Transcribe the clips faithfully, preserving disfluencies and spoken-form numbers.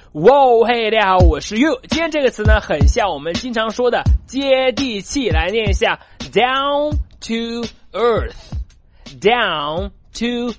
哇嘿，大家好，我是 You。今天这个词呢，很像我们经常说的接地气，来念一下 down to earth。down to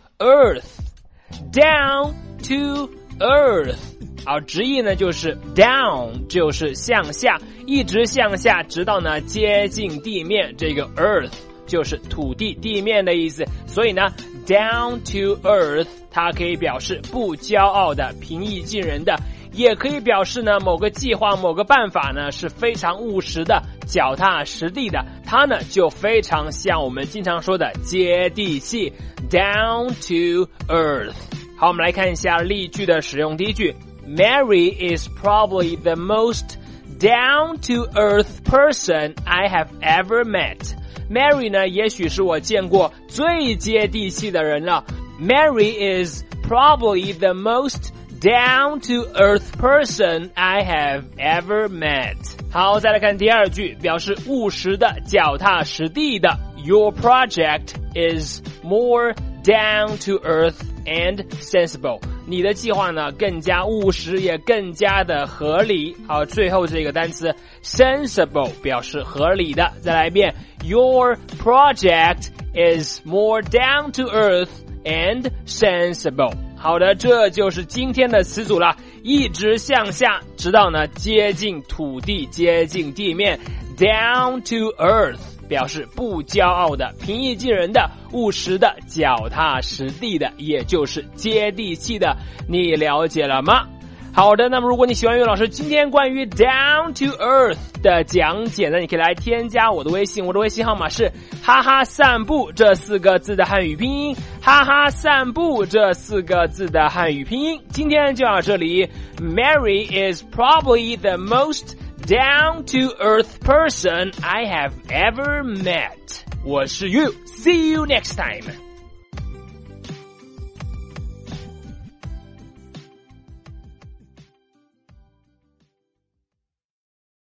earth。down to earth。好，直译呢就是 down 就是向下，一直向下，直到呢接近地面。这个 earth 就是土地、地面的意思，所以呢 down to earth 它可以表示不骄傲的、平易近人的，也可以表示呢某个计划、某个办法呢是非常务实的、脚踏实地的，它呢就非常像我们经常说的接地气 down to earth。好，我们来看一下例句的使用。第一句 Mary is probably the most down-to-earth person I have ever met. Mary 呢，也许是我见过最接地气的人了。Mary is probably the most down-to-earth person I have ever met. 好，再来看第二句，表示务实的、脚踏实地的。Your project is more down-to-earth and sensible. 你的计划呢更加务实，也更加的合理。好，最后这个单词 sensible 表示合理的。再来一遍 Your project is more down to earth and sensible. 好的，这就是今天的词组了，一直向下，直到呢接近土地，接近地面。Down to earth表示不骄傲的、平易近人的、务实的、脚踏实地的，也就是接地气的。你了解了吗？好的，那么如果你喜欢岳老师今天关于 down to earth 的讲解呢，你可以来添加我的微信，我的微信号码是哈哈散步这四个字的汉语拼音，哈哈散步这四个字的汉语拼音。今天就到这里。 Mary is probably the most down-to-earth person I have ever met. 我是 You. See you next time.